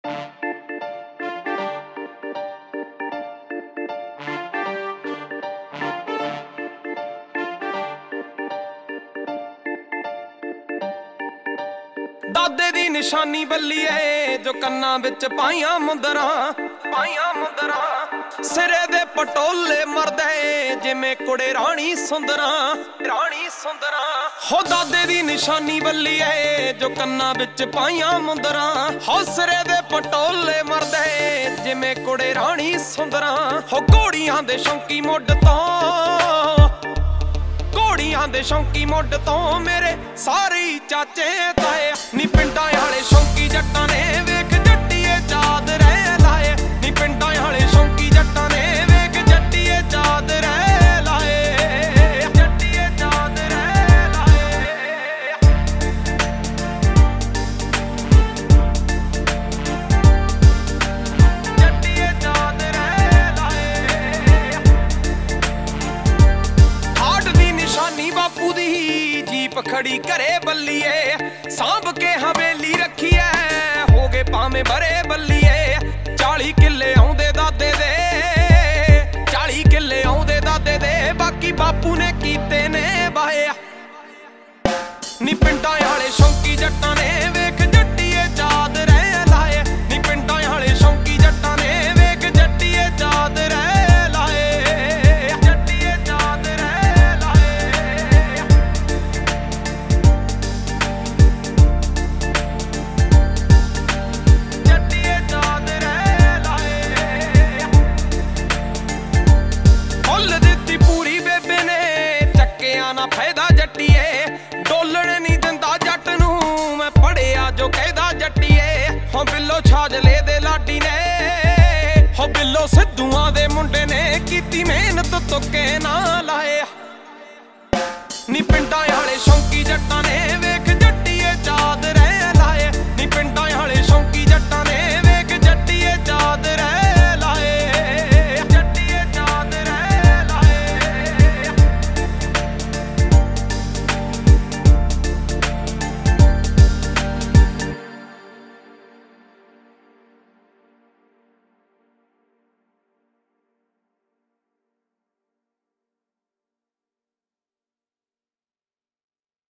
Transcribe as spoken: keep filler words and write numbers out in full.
ਦਾਦੇ ਦੀ ਨਿਸ਼ਾਨੀ ਬੱਲੀਏ ਜੋ ਕੰਨਾਂ ਵਿੱਚ ਪਾਈਆਂ ਮੁੰਦਰਾਂ ਪਾਈਆਂ ਮੁੰਦਰਾਂ ਸਿਰੇ ਦੇ ਪਟੋਲੇ ਮਰਦੇ ਜਿਵੇਂ ਕੁੜੇ ਰਾਣੀ ਸੁੰਦਰਾਂ ਰਾਣੀ ਸੁੰਦਰਾਂ ਹੋ ਦਾਦੇ ਦੀ ਨਿਸ਼ਾਨੀ ਬੱਲੀਏ ਜੋ ਕੰਨਾਂ ਵਿੱਚ ਪਾਈਆਂ ਮੁੰਦਰਾਂ ਹੋ ਸਿਰੇ ਦੇ ਪਟੋਲੇ ਮਰਦੇ ਜਿਵੇਂ ਕੁੜੇ ਰਾਣੀ ਸੁੰਦਰਾਂ ਹੋ ਘੋੜੀਆਂ ਦੇ ਸ਼ੌਂਕੀ ਮੁੱਢ ਤੋਂ ਘੋੜੀਆਂ ਦੇ ਸ਼ੌਂਕੀ ਮੁੱਢ ਤੋਂ ਮੇਰੇ ਸਾਰੇ ਚਾਚੇ ਤਾਏ ਨੀ ਪਿੰਡਾਂ ਵਾਲੇ ਸ਼ੌਂਕੀ ਜੱਟਾਂ ਨੇ ਵੇਖ ਜੱਟੀਏ ਚਾਦ ਰਹਿ ਲਾਏ ਨੀ ਪਿੰਡਾਂ ਵਾਲੇ ਸ਼ੌਂਕੀ ਜੱਟਾਂ ਨੇ ਵੇਖ ਜੱਟੀਏ ਚਾਦ ਰਹਿ ਲਾਏ ਜੱਟੀਏ ਚਾਦ ਰਹਿ ਲਾਏ ਜੱਟੀਏ ਚਾਦ ਰਹਿ ਲਾਏ ਹਾਟ ਦੀ ਨਿਸ਼ਾਨੀ ਬਾਪੂ ਦੀ ਜੀਪ ਖੜੀ ਘਰੇ ਬੱਲੀਏ ਸਾਂਭ ਕੇ ਹਵੇਲੀ ਰੱਖੀ ਐ ਹੋ ਗਏ ਭਾਵੇਂ ਬਰੇ ਬੱਲੀਏ ਚਾਲੀ ਕਿੱਲੇ ਆਉਂਦੇ ਦਾਦੇ ਦੇ ਚਾਲੀ ਕਿੱਲੇ ਆਉਂਦੇ ਦਾਦੇ ਦੇ ਬਾਕੀ ਬਾਪੂ ਨੇ ਕੀਤੇ ਨੇ ਬਾਇਆ ਨੀ ਪਿੰਡਾਂ ਵਾਲੇ ਸ਼ੌਂਕੀ ਜੱਟਾਂ ਨੇ ਵੇਖ ਜੱਟੀਏ ਚਾਦ ਰਹਿ ਲਾਏ ਨੀ ਪਿੰਡਾਂ ਵਾਲੇ ਸ਼ੌਂਕੀ ਜੱਟਾਂ ਨੇ ਵੇਖ ਜੱਟੀਏ ਚਾਦ ਰਹਿ ਲਾਏ ਜੱਟੀਏ ਚਾਦ ਰਹਿ ਲਾਏ ਜੱਟੀਏ ਚਾਦ ਰਹਿ ਲਾਏ ਫੁੱਲ ਦਿੱਤੀ ਪੂਰੀ ਬੇਬੇ ਨੇ ਚੱਕਿਆ ਨਾ ਫਾਇਦਾ ਜੱਟੀਏ ਡੋਲਣ ਨਹੀਂ ਦਿੰਦਾ ਜੱਟ ਨੂੰ ਮੈਂ ਪੜਿਆ ਜੋ ਕਹਿਦਾ ਜੱਟੀਏ ਹੋ ਬਿੱਲੋ ਛਾਜਲੇ ਦੇ ਲਾਡੀ ਨੇ ਹੋ ਬਿੱਲੋ ਸਿੱਧੂਆਂ ਦੇ ਮੁੰਡੇ ਨੇ ਕੀਤੀ ਮਿਹਨਤ ਤੁੱਕੇ ਨਾ ਲਾਏ ਨੀ ਪਿੰਡਾਂ ਵਾਲੇ ਸ਼ੌਂਕੀ ਜੱਟਾਂ ਨੇ